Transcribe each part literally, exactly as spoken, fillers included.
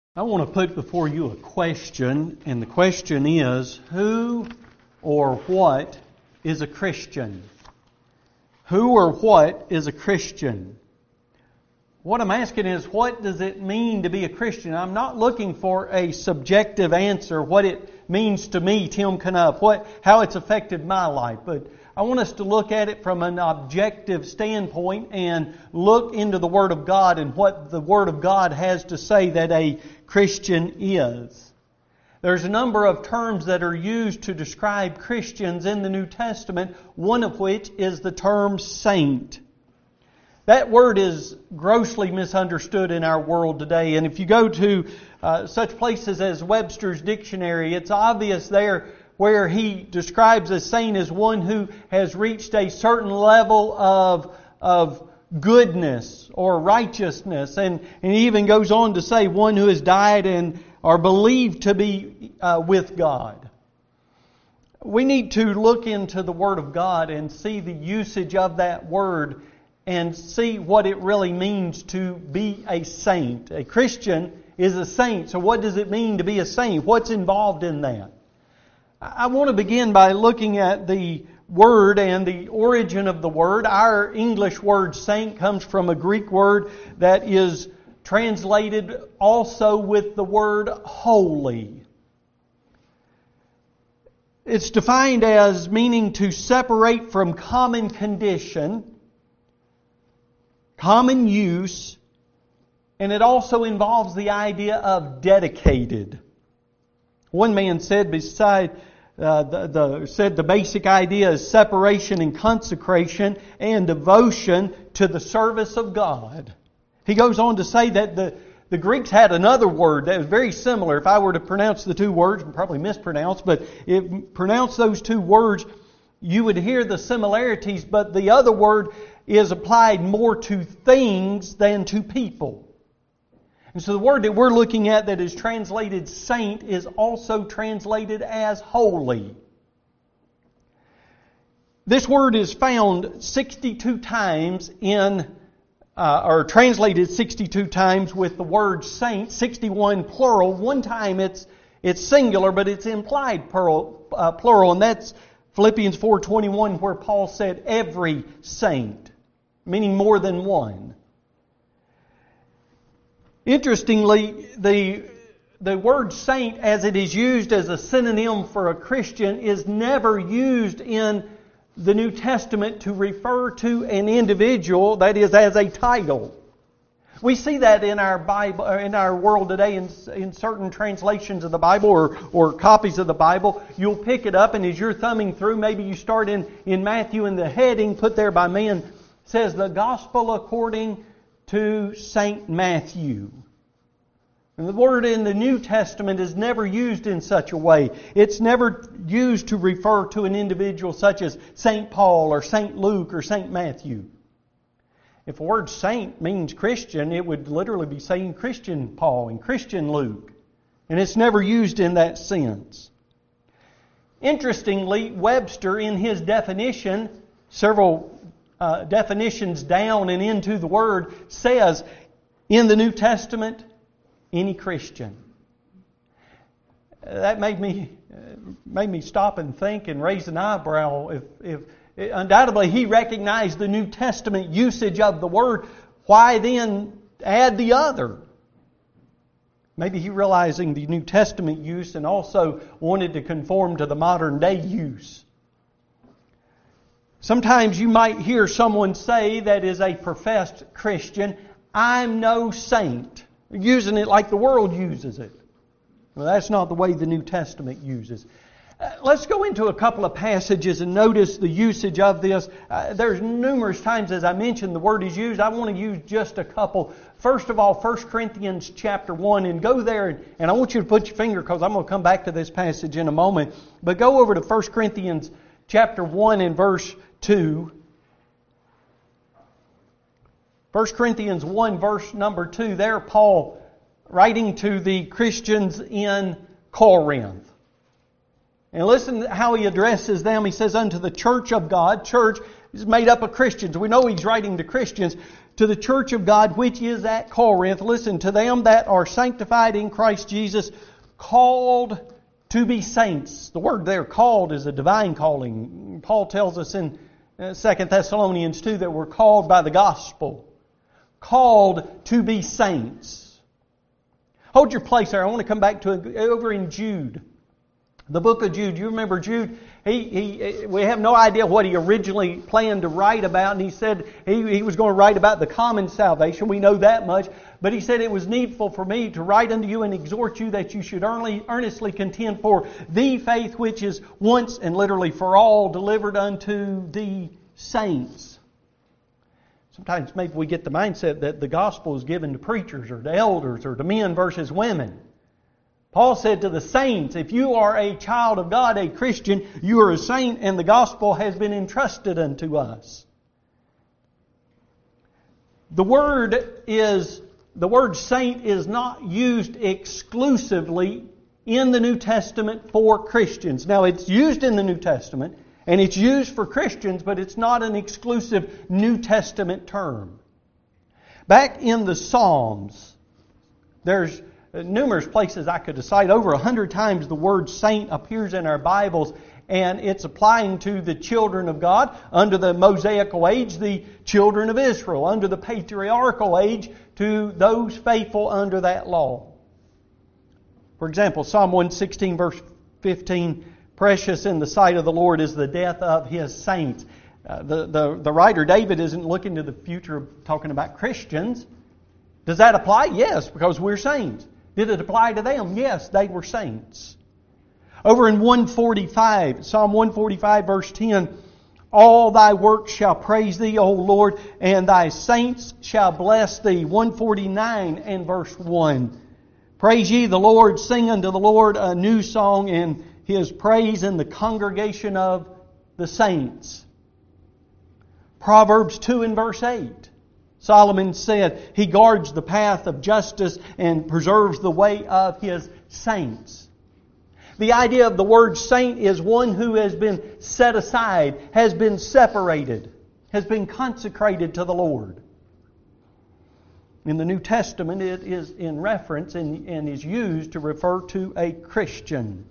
I want to put before you a question, and the question is, who or what is a Christian? Who or what is a Christian? What I'm asking is, what does it mean to be a Christian? I'm not looking for a subjective answer, what it means to me, Tim Knupp, what, how it's affected my life. But I want us to look at it from an objective standpoint and look into the Word of God and what the Word of God has to say that a Christian is. There's a number of terms that are used to describe Christians in the New Testament, one of which is the term saint. That word is grossly misunderstood in our world today, and if you go to uh, such places as Webster's Dictionary, it's obvious there where he describes a saint as one who has reached a certain level of, of goodness or righteousness. And, and he even goes on to say one who has died and are believed to be uh, with God. We need to look into the Word of God and see the usage of that word and see what it really means to be a saint. A Christian is a saint. So what does it mean to be a saint? What's involved in that? I want to begin by looking at the word and the origin of the word. Our English word saint comes from a Greek word that is translated also with the word holy. It's defined as meaning to separate from common condition, common use, and it also involves the idea of dedicated. One man said beside uh, the, the said the basic idea is separation and consecration and devotion to the service of God. He goes on to say that the, the Greeks had another word that was very similar. If I were to pronounce the two words, and probably mispronounce, but if pronounce those two words, you would hear the similarities, but the other word is applied more to things than to people. And so the word that we're looking at that is translated saint is also translated as holy. This word is found sixty-two times in, uh, or translated sixty-two times with the word saint, sixty-one plural. One time it's it's singular, but it's implied plural, uh, plural, and that's Philippians four twenty-one, where Paul said every saint, meaning more than one. Interestingly, the, the word saint, as it is used as a synonym for a Christian, is never used in the New Testament to refer to an individual, that is, as a title. We see that in our Bible, in our world today, in, in certain translations of the Bible or, or copies of the Bible. You'll pick it up, and as you're thumbing through, maybe you start in, in Matthew, and the heading put there by man says, "The Gospel according to Saint Matthew." And the word in the New Testament is never used in such a way. It's never used to refer to an individual such as Saint Paul or Saint Luke or Saint Matthew. If the word saint means Christian, it would literally be saying Christian Paul and Christian Luke. And it's never used in that sense. Interestingly, Webster, in his definition, several Uh, definitions down and into the word, says in the New Testament, any Christian. That made me uh, made me stop and think and raise an eyebrow. If, if undoubtedly he recognized the New Testament usage of the word, why then add the other? Maybe he realizing the New Testament use and also wanted to conform to the modern day use. Sometimes you might hear someone say that is a professed Christian, "I'm no saint," using it like the world uses it. Well, that's not the way the New Testament uses. Uh, let's go into a couple of passages and notice the usage of this. Uh, there's numerous times, as I mentioned, the word is used. I want to use just a couple. First of all, First Corinthians chapter one, and go there, and, and I want you to put your finger, because I'm going to come back to this passage in a moment. But go over to First Corinthians chapter one and verse two. First Corinthians one, verse number two. There, Paul writing to the Christians in Corinth. And listen how he addresses them. He says, "Unto the church of God," church is made up of Christians. We know he's writing to Christians. to the church of God which is at Corinth, listen, to them that are sanctified in Christ Jesus, called to be saints. The word there, called, is a divine calling. Paul tells us in Second Thessalonians two that we're called by the gospel. Called to be saints. Hold your place there. I want to come back to it over in Jude. The book of Jude. You remember Jude? He, he, we have no idea what he originally planned to write about. And he said he, he was going to write about the common salvation. We know that much. But he said, it was needful for me to write unto you and exhort you that you should earnestly, earnestly contend for the faith which is once and literally for all delivered unto the saints. Sometimes maybe we get the mindset that the gospel is given to preachers or to elders or to men versus women. Paul said to the saints, if you are a child of God, a Christian, you are a saint, and the gospel has been entrusted unto us. The word is, the word saint is not used exclusively in the New Testament for Christians. Now, it's used in the New Testament, and it's used for Christians, but it's not an exclusive New Testament term. Back in the Psalms, there's numerous places I could cite. Over a hundred times the word saint appears in our Bibles, and it's applying to the children of God under the Mosaical age, the children of Israel, under the patriarchal age, to those faithful under that law. For example, Psalm one sixteen verse fifteen, precious in the sight of the Lord is the death of His saints. Uh, the, the, the writer David isn't looking to the future talking about Christians. Does that apply? Yes, because we're saints. Did it apply to them? Yes, they were saints. Over in one forty-five, Psalm one forty-five verse ten, all thy works shall praise thee, O Lord, and thy saints shall bless thee. one forty-nine and verse one. Praise ye the Lord, sing unto the Lord a new song in His praise in the congregation of the saints. Proverbs two and verse eight. Solomon said, He guards the path of justice and preserves the way of His saints. The idea of the word saint is one who has been set aside, has been separated, has been consecrated to the Lord. In the New Testament, it is in reference and, and is used to refer to a Christian.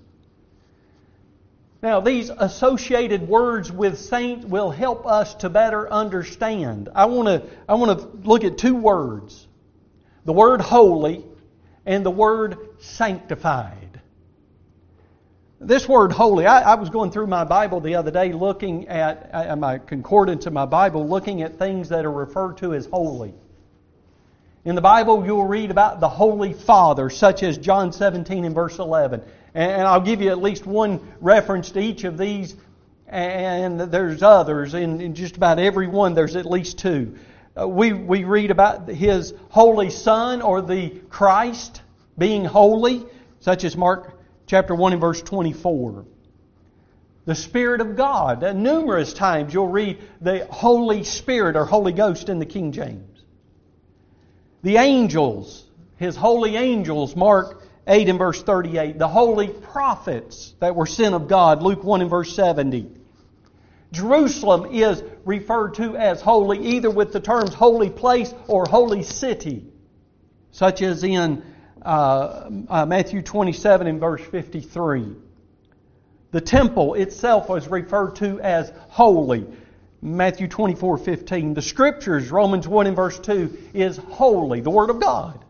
Now, these associated words with saint will help us to better understand. I want to I want to look at two words. The word holy and the word sanctified. This word holy, I, I was going through my Bible the other day looking at, at my concordance in my Bible, looking at things that are referred to as holy. In the Bible, you'll read about the Holy Father, such as John seventeen and verse eleven. And I'll give you at least one reference to each of these, and there's others. In, in just about every one, there's at least two. Uh, we, we read about His Holy Son, or the Christ, being holy, such as Mark chapter one and verse twenty-four. The Spirit of God. Uh, numerous times you'll read the Holy Spirit, or Holy Ghost in the King James. The angels, His holy angels, Mark eight and verse thirty-eight. The holy prophets that were sent of God, Luke one and verse seventy. Jerusalem is referred to as holy either with the terms holy place or holy city, such as in uh, uh, Matthew twenty-seven and verse fifty-three. The temple itself was referred to as holy, Matthew twenty-four fifteen. The Scriptures, Romans one and verse two, is holy, the Word of God.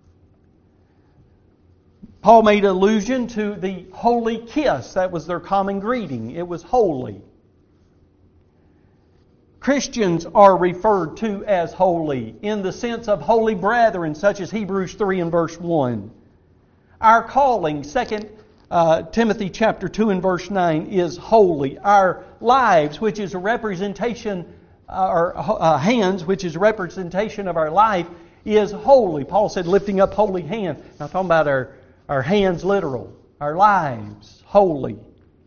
Paul made allusion to the holy kiss. That was their common greeting. It was holy. Christians are referred to as holy in the sense of holy brethren, such as Hebrews three and verse one. Our calling, Second uh, Timothy chapter two and verse nine, is holy. Our lives, which is a representation, uh, or uh, hands, which is a representation of our life, is holy. Paul said, lifting up holy hands. Now, talking about our Our hands literal. Our lives holy.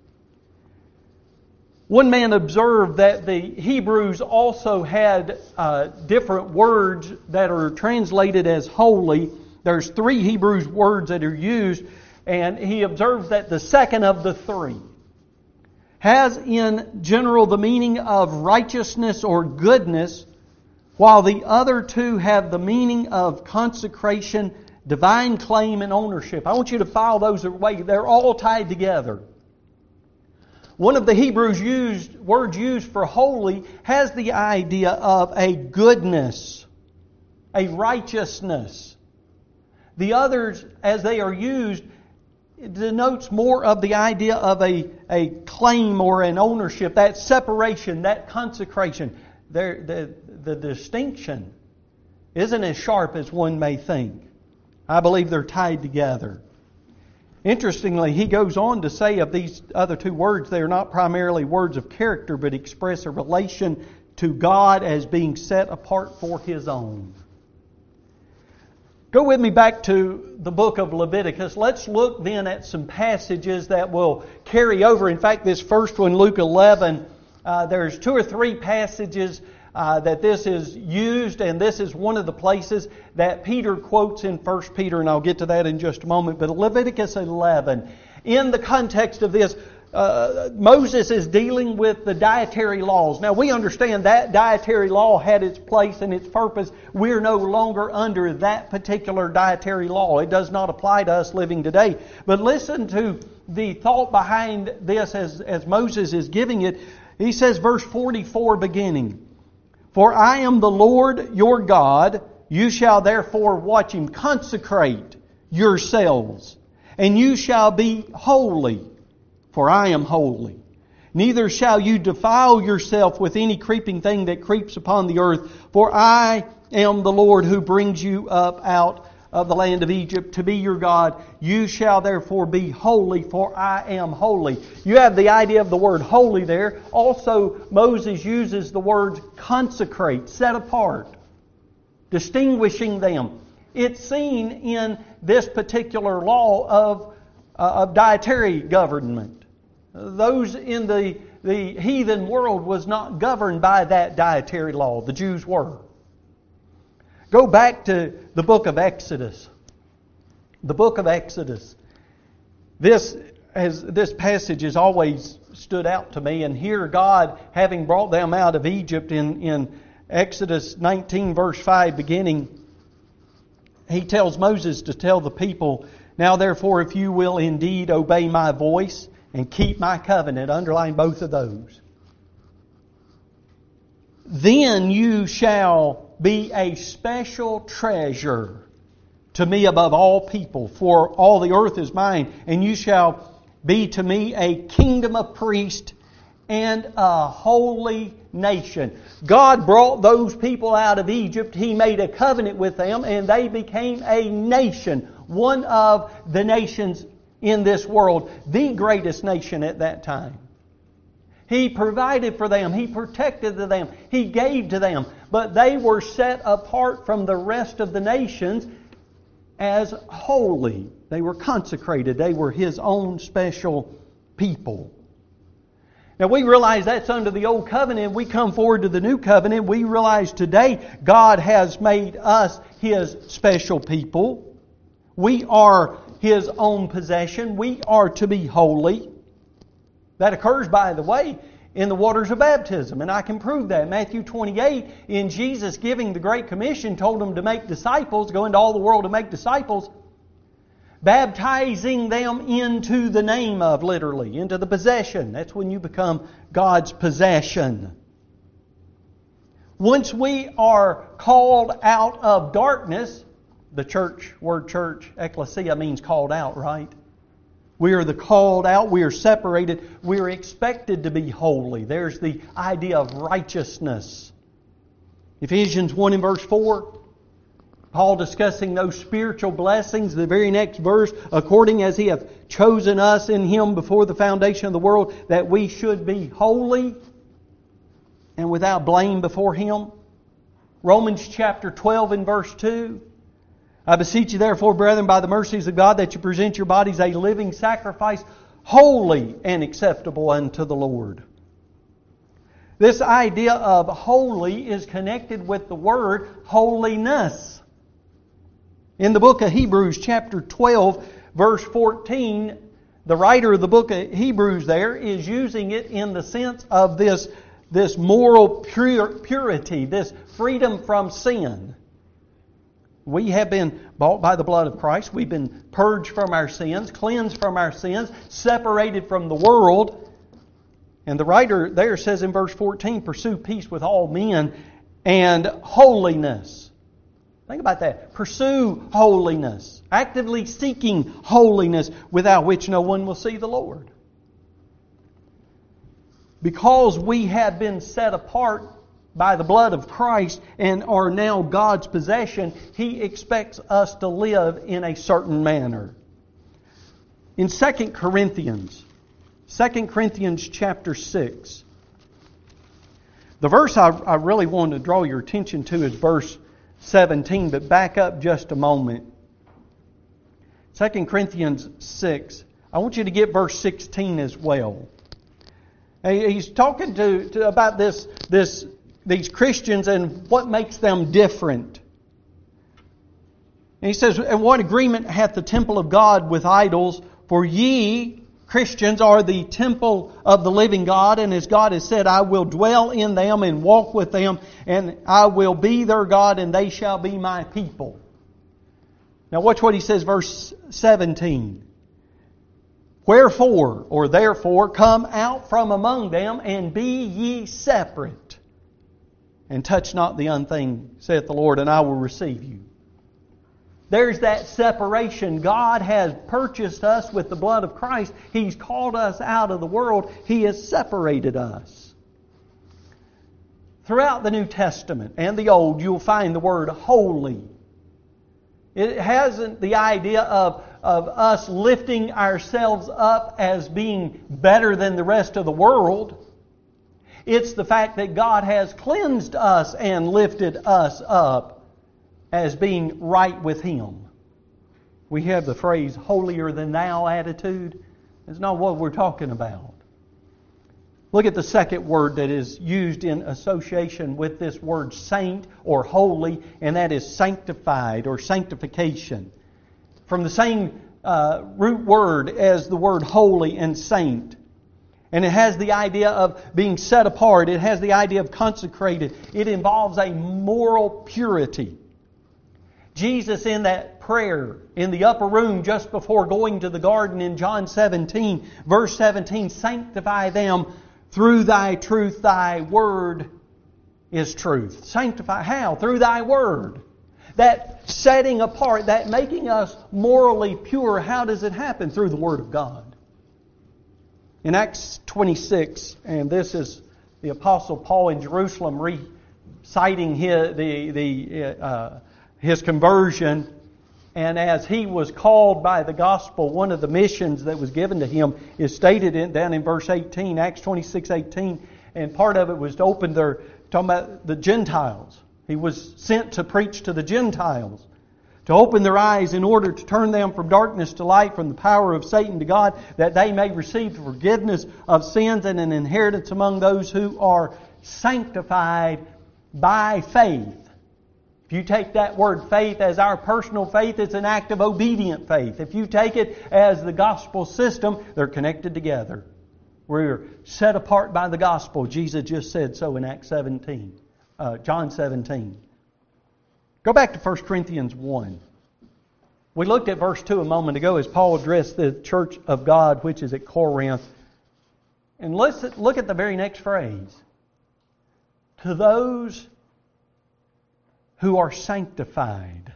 One man observed that the Hebrews also had uh, different words that are translated as holy. There's three Hebrew words that are used, and he observes that the second of the three has in general the meaning of righteousness or goodness, while the other two have the meaning of consecration, divine claim, and ownership. I want you to file those away. They're all tied together. One of the Hebrews used, words used for holy has the idea of a goodness, a righteousness. The others, as they are used, it denotes more of the idea of a, a claim or an ownership, that separation, that consecration. There, the, the distinction isn't as sharp as one may think. I believe they're tied together. Interestingly, he goes on to say of these other two words, they are not primarily words of character, but express a relation to God as being set apart for His own. Go with me back to the book of Leviticus. Let's look then at some passages that will carry over. In fact, this first one, Luke eleven, uh, there's two or three passages uh, that this is used, and this is one of the places that Peter quotes in First Peter, and I'll get to that in just a moment. But Leviticus eleven, in the context of this, Uh, Moses is dealing with the dietary laws. Now we understand that dietary law had its place and its purpose. We're no longer under that particular dietary law. It does not apply to us living today. But listen to the thought behind this as, as Moses is giving it. He says, verse forty-four beginning, "For I am the Lord your God, you shall therefore," watch Him, "consecrate yourselves, and you shall be holy. For I am holy. Neither shall you defile yourself with any creeping thing that creeps upon the earth. For I am the Lord who brings you up out of the land of Egypt to be your God. You shall therefore be holy, for I am holy." You have the idea of the word holy there. Also, Moses uses the word consecrate, set apart, distinguishing them. It's seen in this particular law of, uh, of dietary government. Those in the, the heathen world was not governed by that dietary law. The Jews were. Go back to the book of Exodus. The book of Exodus. This, has, this passage has always stood out to me. And here God, having brought them out of Egypt in, in Exodus nineteen verse five beginning, He tells Moses to tell the people, "Now therefore if you will indeed obey my voice, and keep my covenant," underline both of those, "then you shall be a special treasure to me above all people, for all the earth is mine, and you shall be to me a kingdom of priests and a holy nation." God brought those people out of Egypt. He made a covenant with them, and they became a nation, one of the nations in this world, the greatest nation at that time. He provided for them. He protected them. He gave to them. But they were set apart from the rest of the nations as holy. They were consecrated. They were His own special people. Now we realize that's under the Old Covenant. We come forward to the New Covenant. We realize today God has made us His special people. We are His own possession. We are to be holy. That occurs, by the way, in the waters of baptism. And I can prove that. Matthew twenty-eight, in Jesus giving the Great Commission, told them to make disciples, go into all the world to make disciples, baptizing them into the name of, literally, into the possession. That's when you become God's possession. Once we are called out of darkness, the church, word church, ecclesia, means called out, right? We are the called out. We are separated. We are expected to be holy. There's the idea of righteousness. Ephesians one and verse four, Paul discussing those spiritual blessings. The very next verse, "According as He hath chosen us in Him before the foundation of the world, that we should be holy and without blame before Him." Romans chapter twelve and verse two, "I beseech you therefore, brethren, by the mercies of God, that you present your bodies a living sacrifice, holy and acceptable unto the Lord." This idea of holy is connected with the word holiness. In the book of Hebrews chapter twelve, verse fourteen, the writer of the book of Hebrews there is using it in the sense of this this moral pure, purity, this freedom from sin. We have been bought by the blood of Christ. We've been purged from our sins, cleansed from our sins, separated from the world. And the writer there says in verse fourteen, pursue peace with all men and holiness. Think about that. Pursue holiness. Actively seeking holiness, without which no one will see the Lord. Because we have been set apart by the blood of Christ and are now God's possession, He expects us to live in a certain manner. In Second Corinthians, Second Corinthians chapter six, the verse I, I really want to draw your attention to is verse seventeen, but back up just a moment. Second Corinthians six, I want you to get verse sixteen as well. He's talking to, to about this, this these Christians and what makes them different. And he says, and what agreement hath the temple of God with idols? For ye, Christians, are the temple of the living God, and as God has said, I will dwell in them and walk with them, and I will be their God, and they shall be my people. Now watch what he says, verse seventeen. Wherefore, or therefore, come out from among them, and be ye separate, and touch not the unthing, saith the Lord, and I will receive you. There's that separation. God has purchased us with the blood of Christ. He's called us out of the world. He has separated us. Throughout the New Testament and the Old, you'll find the word holy. It hasn't the idea of, of us lifting ourselves up as being better than the rest of the world. It's the fact that God has cleansed us and lifted us up as being right with Him. We have the phrase holier than thou attitude. It's not what we're talking about. Look at the second word that is used in association with this word saint or holy, and that is sanctified or sanctification. From the same uh, root word as the word holy and saint. And it has the idea of being set apart. It has the idea of consecrated. It involves a moral purity. Jesus, in that prayer in the upper room just before going to the garden in John seventeen, verse seventeen, sanctify them through Thy truth. Thy word is truth. Sanctify how? Through Thy word. That setting apart, that making us morally pure, how does it happen? Through the Word of God. In Acts twenty-six, and this is the Apostle Paul in Jerusalem reciting his, the, the, uh, his conversion, and as he was called by the gospel, one of the missions that was given to him is stated in, down in verse eighteen, Acts twenty-six eighteen, and part of it was to open their, talking about the Gentiles. He was sent to preach to the Gentiles, to open their eyes in order to turn them from darkness to light, from the power of Satan to God, that they may receive forgiveness of sins and an inheritance among those who are sanctified by faith. If you take that word faith as our personal faith, it's an act of obedient faith. If you take it as the gospel system, they're connected together. We're set apart by the gospel. Jesus just said so in Acts seventeen, uh, John seventeen. Go back to First Corinthians one. We looked at verse two a moment ago as Paul addressed the church of God which is at Corinth. And let's look at the very next phrase. To those who are sanctified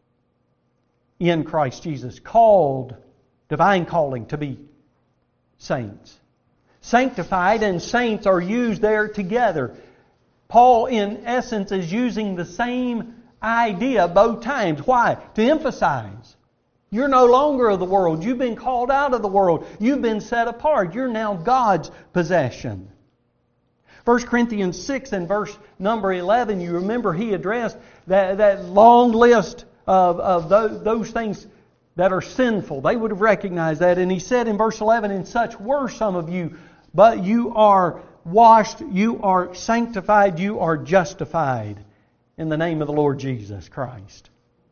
in Christ Jesus, called, divine calling, to be saints. Sanctified and saints are used there together. Paul, in essence, is using the same idea both times. Why? To emphasize. You're no longer of the world. You've been called out of the world. You've been set apart. You're now God's possession. First Corinthians six and verse number eleven, you remember he addressed that, that long list of, of those, those things that are sinful. They would have recognized that. And he said in verse eleven, and such were some of you, but you are washed, you are sanctified, you are justified in the name of the Lord Jesus Christ.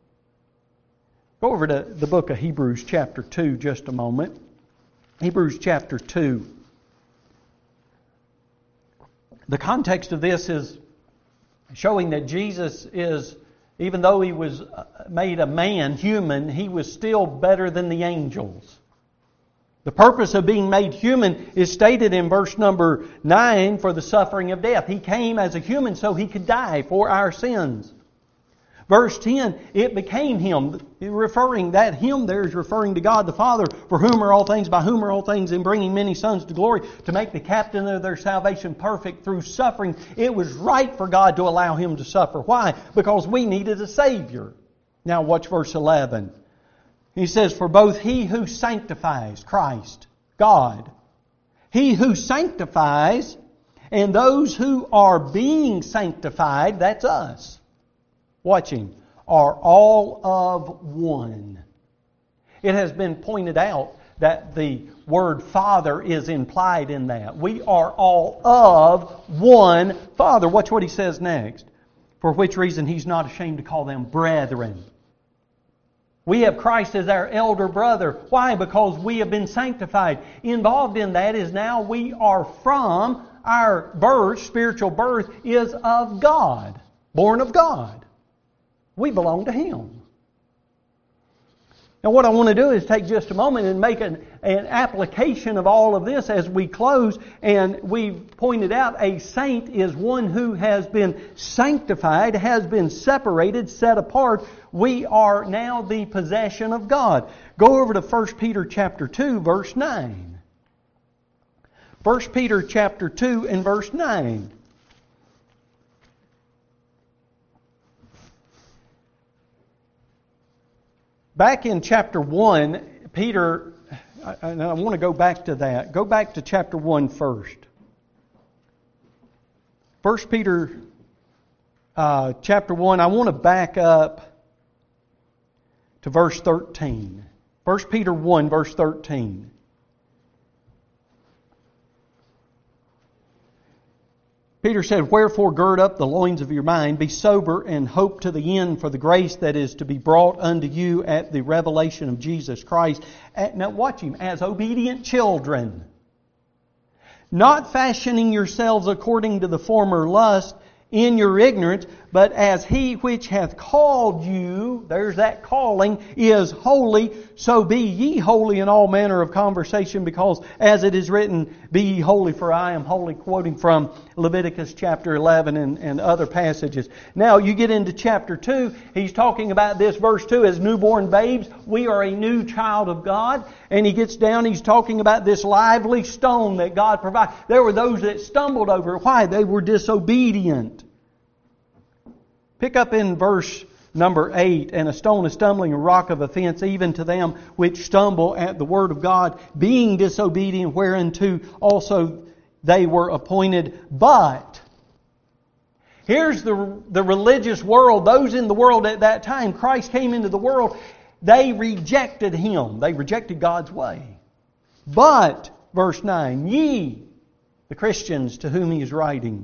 Go over to the book of Hebrews chapter two just a moment. Hebrews chapter two. The context of this is showing that Jesus is, even though He was made a man, human, He was still better than the angels. The purpose of being made human is stated in verse number nine, for the suffering of death. He came as a human so He could die for our sins. Verse ten, it became Him, referring, that Him there is referring to God the Father, for whom are all things, by whom are all things, in bringing many sons to glory, to make the captain of their salvation perfect through suffering. It was right for God to allow Him to suffer. Why? Because we needed a Savior. Now watch verse eleven. He says, for both He who sanctifies, Christ, God, He who sanctifies, and those who are being sanctified, that's us, watch Him, are all of one. It has been pointed out that the word Father is implied in that. We are all of one Father. Watch what He says next. For which reason He's not ashamed to call them brethren. We have Christ as our elder brother. Why? Because we have been sanctified. Involved in that is now we are from our birth, spiritual birth, is of God. Born of God. We belong to Him. Now what I want to do is take just a moment and make an, an application of all of this as we close. And we've pointed out a saint is one who has been sanctified, has been separated, set apart. We are now the possession of God. Go over to First Peter chapter two, verse nine. First Peter chapter two and verse nine. Back in chapter one, Peter, I, I want to go back to that. Go back to chapter one first. First Peter uh, chapter one, I want to back up to verse thirteen. First Peter one, verse thirteen. Peter said, wherefore gird up the loins of your mind, be sober, and hope to the end for the grace that is to be brought unto you at the revelation of Jesus Christ. Now watch Him, as obedient children, not fashioning yourselves according to the former lust in your ignorance, but as He which hath called you, there's that calling, is holy, so be ye holy in all manner of conversation, because as it is written, be ye holy, for I am holy, quoting from Leviticus chapter eleven and, and other passages. Now you get into chapter two, he's talking about this, verse two, as newborn babes, we are a new child of God, and he gets down, he's talking about this lively stone that God provided. There were those that stumbled over it. Why? They were disobedient. Pick up in verse number eight, and a stone of stumbling, a rock of offense, even to them which stumble at the word of God, being disobedient, whereunto also they were appointed. But here's the, the religious world, those in the world at that time. Christ came into the world. They rejected Him. They rejected God's way. But, verse nine, ye, the Christians to whom He is writing,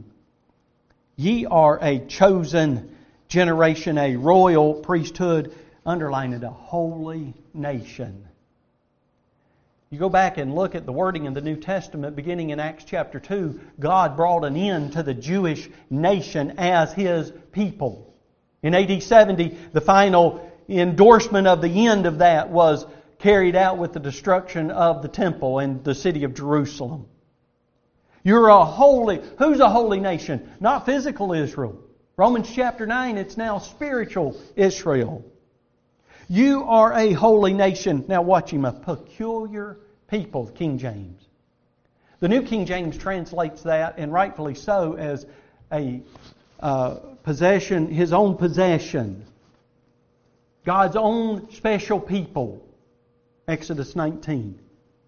ye are a chosen generation, a royal priesthood, underline it, a holy nation. You go back and look at the wording in the New Testament, beginning in Acts chapter two, God brought an end to the Jewish nation as His people. In A D seventy, the final endorsement of the end of that was carried out with the destruction of the temple and the city of Jerusalem. You're a holy, who's a holy nation? Not physical Israel. Romans chapter nine, it's now spiritual Israel. You are a holy nation. Now watch Him, a peculiar people, King James. The New King James translates that, and rightfully so, as a uh, possession, His own possession. God's own special people. Exodus nineteen.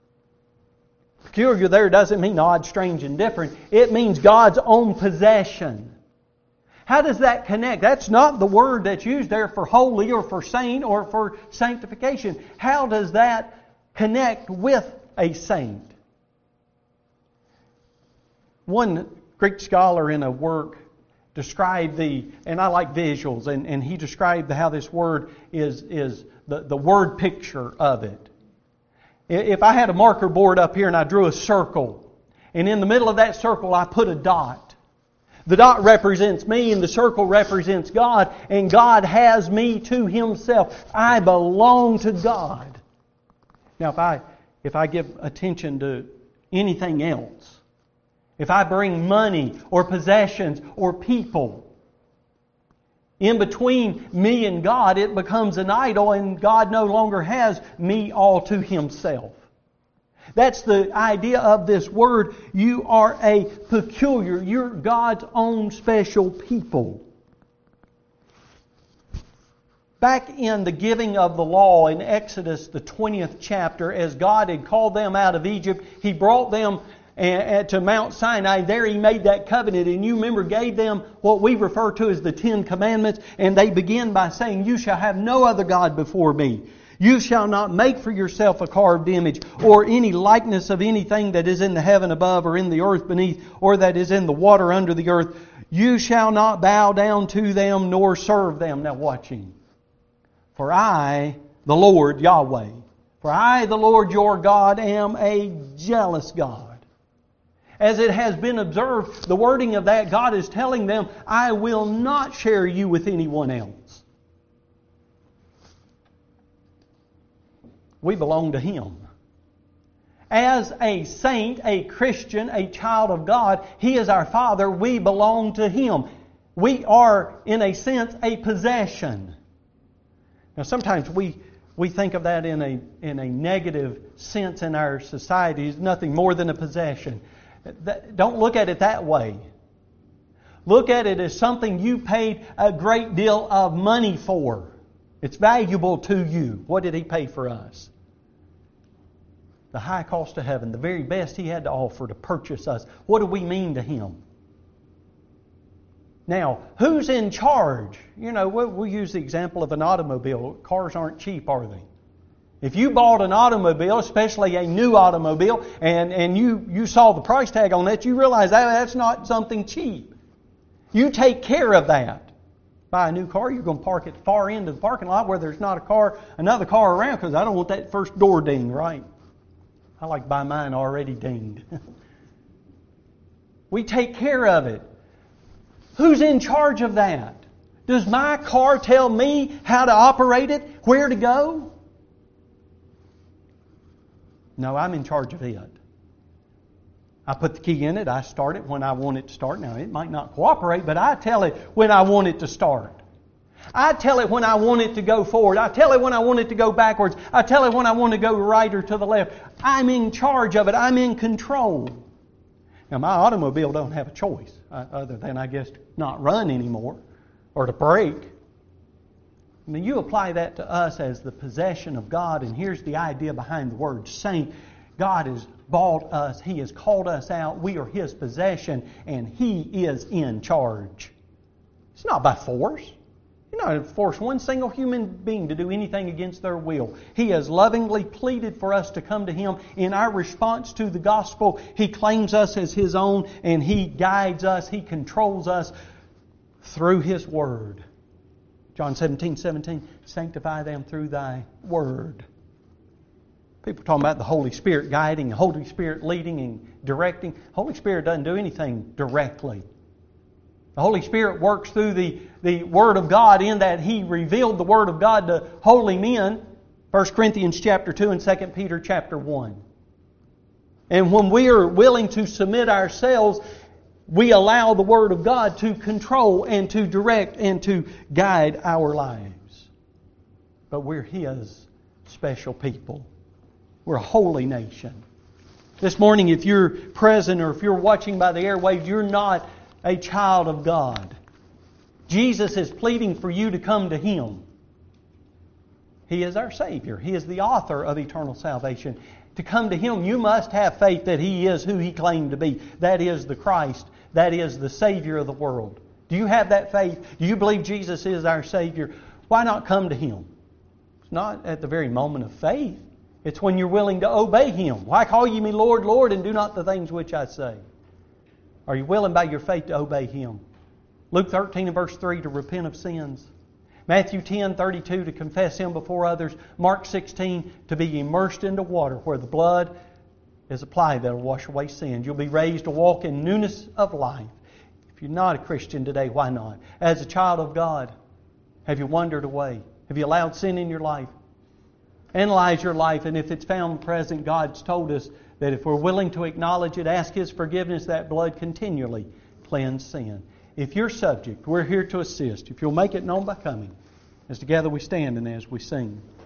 Peculiar there doesn't mean odd, strange, and different. It means God's own possession. How does that connect? That's not the word that's used there for holy or for saint or for sanctification. How does that connect with a saint? One Greek scholar in a work described the, and I like visuals, and, and he described how this word is, is the, the word picture of it. If I had a marker board up here and I drew a circle, and in the middle of that circle I put a dot, The dot represents me and the circle represents God, and God has me to Himself. I belong to God. Now, if I if I give attention to anything else, if I bring money or possessions or people in between me and God, it becomes an idol, and God no longer has me all to Himself. That's the idea of this word. You are a peculiar, you're God's own special people. Back in the giving of the law in Exodus, the twentieth chapter, as God had called them out of Egypt, He brought them to Mount Sinai. There He made that covenant, and you remember gave them what we refer to as the Ten Commandments, and they begin by saying, "You shall have no other God before me. You shall not make for yourself a carved image or any likeness of anything that is in the heaven above or in the earth beneath or that is in the water under the earth. You shall not bow down to them nor serve them." Now watch Him. "For I, the Lord Yahweh, for I, the Lord your God, am a jealous God." As it has been observed, the wording of that, God is telling them, I will not share you with anyone else. We belong to Him. As a saint, a Christian, a child of God, He is our Father. We belong to Him. We are, in a sense, a possession. Now, sometimes we we think of that in a in a negative sense in our society. It's nothing more than a possession. That, don't look at it that way. Look at it as something you paid a great deal of money for. It's valuable to you. What did He pay for us? The high cost of heaven, the very best He had to offer to purchase us. What do we mean to Him? Now, who's in charge? You know, we'll, we'll use the example of an automobile. Cars aren't cheap, are they? If you bought an automobile, especially a new automobile, and, and you, you saw the price tag on that, you realize that that's not something cheap. You take care of that. Buy a new car, you're going to park at the far end of the parking lot where there's not a car, another car around, because I don't want that first door dinged, right? I like to buy mine already dinged. We take care of it. Who's in charge of that? Does my car tell me how to operate it, where to go? No, I'm in charge of it. I put the key in it, I start it when I want it to start. Now, it might not cooperate, but I tell it when I want it to start. I tell it when I want it to go forward. I tell it when I want it to go backwards. I tell it when I want to go right or to the left. I'm in charge of it. I'm in control. Now, my automobile don't have a choice, uh, other than, I guess, not run anymore or to brake. I mean, you apply that to us as the possession of God, and here's the idea behind the word saint. God has bought us. He has called us out. We are His possession, and He is in charge. It's not by force. You're not going to force one single human being to do anything against their will. He has lovingly pleaded for us to come to Him. In our response to the gospel, He claims us as His own, and He guides us. He controls us through His Word. John seventeen seventeen, sanctify them through Thy Word. People are talking about the Holy Spirit guiding, the Holy Spirit leading and directing. The Holy Spirit doesn't do anything directly. The Holy Spirit works through the, the Word of God in that He revealed the Word of God to holy men. First Corinthians chapter two and Second Peter chapter one. And when we are willing to submit ourselves, we allow the Word of God to control and to direct and to guide our lives. But we're His special people. We're a holy nation. This morning, if you're present or if you're watching by the airwaves, you're not a child of God. Jesus is pleading for you to come to Him. He is our Savior. He is the author of eternal salvation. To come to Him, you must have faith that He is who He claimed to be. That is the Christ. That is the Savior of the world. Do you have that faith? Do you believe Jesus is our Savior? Why not come to Him? It's not at the very moment of faith. It's when you're willing to obey Him. Why call ye me Lord, Lord, and do not the things which I say? Are you willing by your faith to obey Him? Luke thirteen and verse three, to repent of sins. Matthew ten thirty-two, to confess Him before others. Mark sixteen, to be immersed into water where the blood is applied that will wash away sins. You'll be raised to walk in newness of life. If you're not a Christian today, why not? As a child of God, have you wandered away? Have you allowed sin in your life? Analyze your life, and if it's found present, God's told us that if we're willing to acknowledge it, ask His forgiveness, that blood continually cleanse sin. If you're subject, we're here to assist. If you'll make it known by coming, as together we stand and as we sing.